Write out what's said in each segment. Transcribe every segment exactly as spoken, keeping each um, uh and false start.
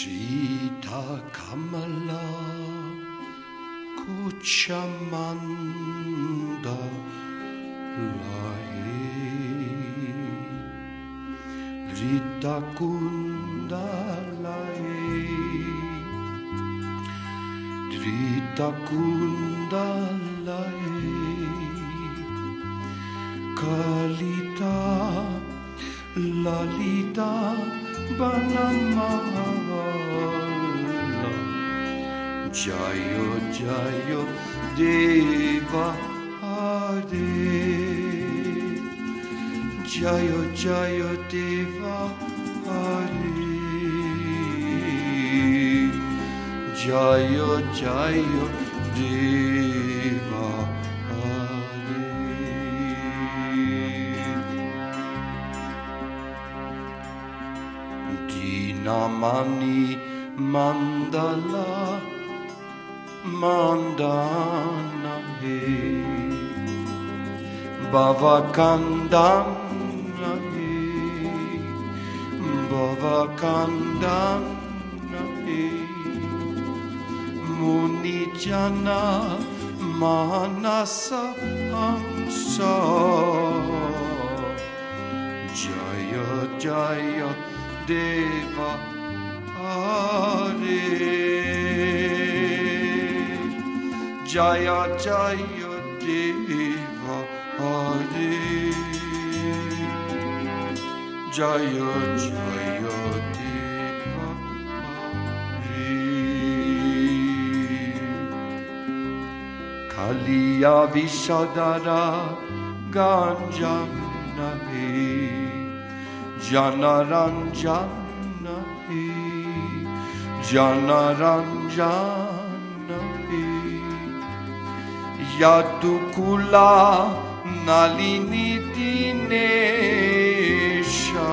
Sita Kamala Kuchamanda Lai Rita Kunda Lai Rita Kunda Lai Kalita Lalita Banamala Jayo Jayo Deva Hare Jayo Jayo Deva Hare Jayo Jayo Deva Hare Dinamani Mandala Mandana he Bhavakandana he Bhavakandana he Munijana Manasa Hamsa Jaya Jaya Deva Hare Jaya Jaya Deva Hare Jaya Jaya Deva Hare Kaliya Vishadara Ganjana he Janaranjana he Janaranjana he Yadukula Nalini Dinesha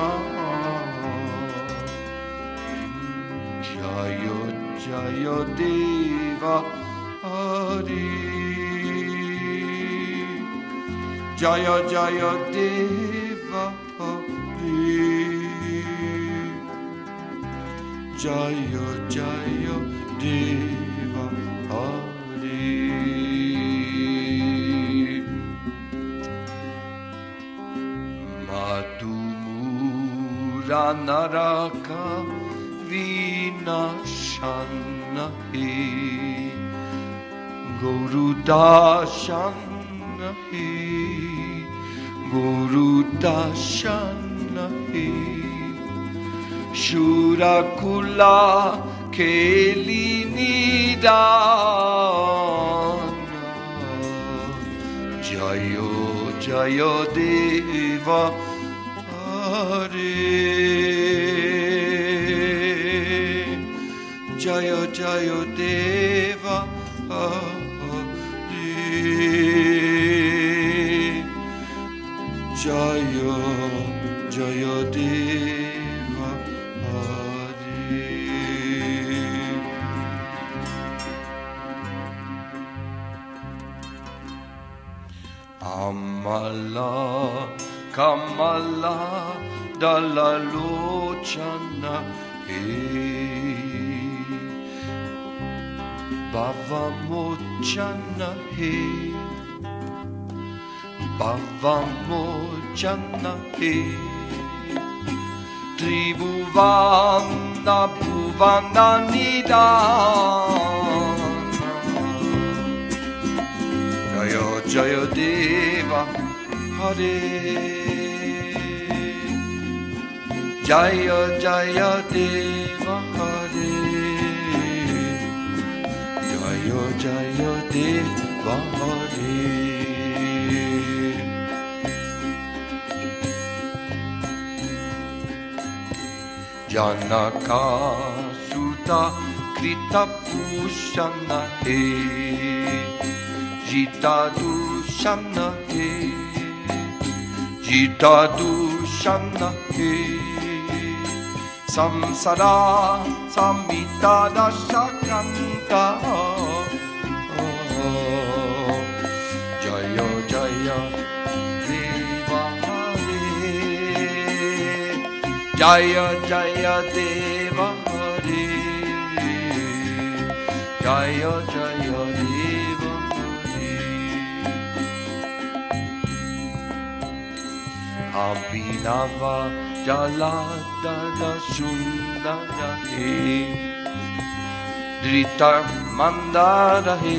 Jayo Jayo Deva Hare Jaya Jaya Deva Hare Jaya Jaya Deva Hare Madhumura Naraka Vinashana he Gorudashana he Gorudashana he Shurakula Keli Nidana Jayo Jayo Deva Hare Jayo Jayo Deva Hare Jayo Jayo Deva Hare Amala Kamala Dalalochana he Bhavamochana he Bhavamochana he Tribhuvana Bhuvana Nidana Jaya Jaya Deva Hare Jaya Jaya Deva Hare Jaya Jaya Deva Hare Janaka Sutta Krita Pushana he Jita Dushana he Jita Dushana he Samsara Samita Dashakanta Jaya Jaya Deva Hare Jaya Jaya Deva Hare Jaya Jaya Deva Hari. Abhinava Jaladhara Sundara He, Drita Mandara He,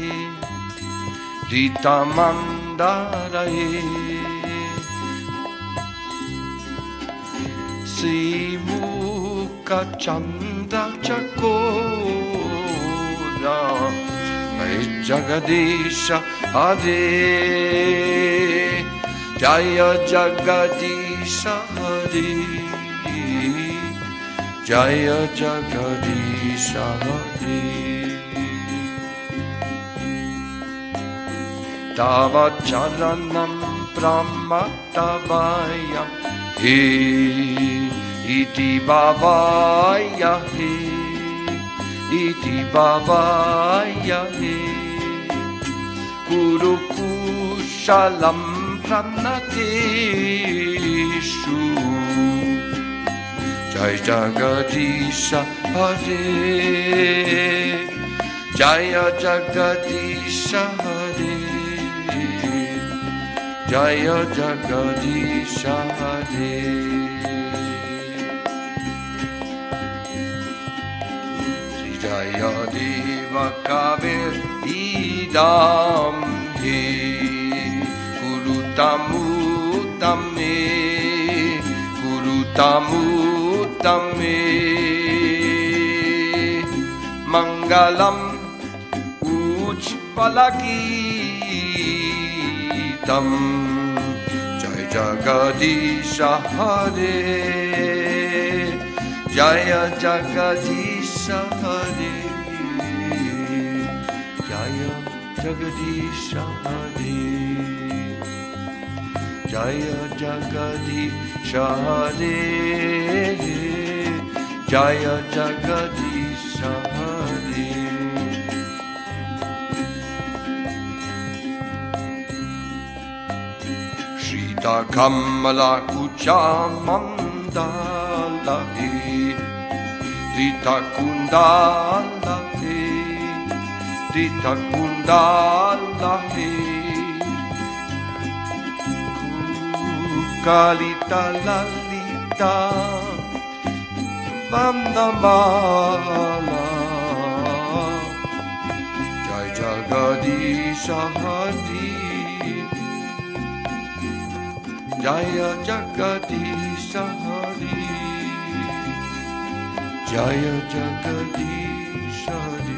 Drita Mandara He, Sri Mukha Chandra Chakora, Jai Jagadisha Hare, Jaya Jagadisha Hare, Jaya Jagadisha Hare. Tava Charanam Pramatavayam He, Iti Bhavaya He, Iti Bhavaya He, Guru Kushalam Pranateshu, Jai Jagadisha Hare, Jaya Jagadisha Hare, Jaya Jagadisha Hare. Jaya Deva Kavir Idam He, Kurutamuttame, Kurutamuttame, Mangalam Ujjvalagitam, Jai Jagadisha Hare, Jaya Jagadisha Hare, Jaya Jagadisha Hare, Jaya Jagadisha Hare, Jaya Jagadisha Hare. Shrita Kamala Kucha Mandala He, Rita Kundala He, Rita Kundala He, Kalita Lalita Vandamala, Jai Jagadisha Hare, Jaya Jagadisha Hare, Jaya Jagadisha Hare.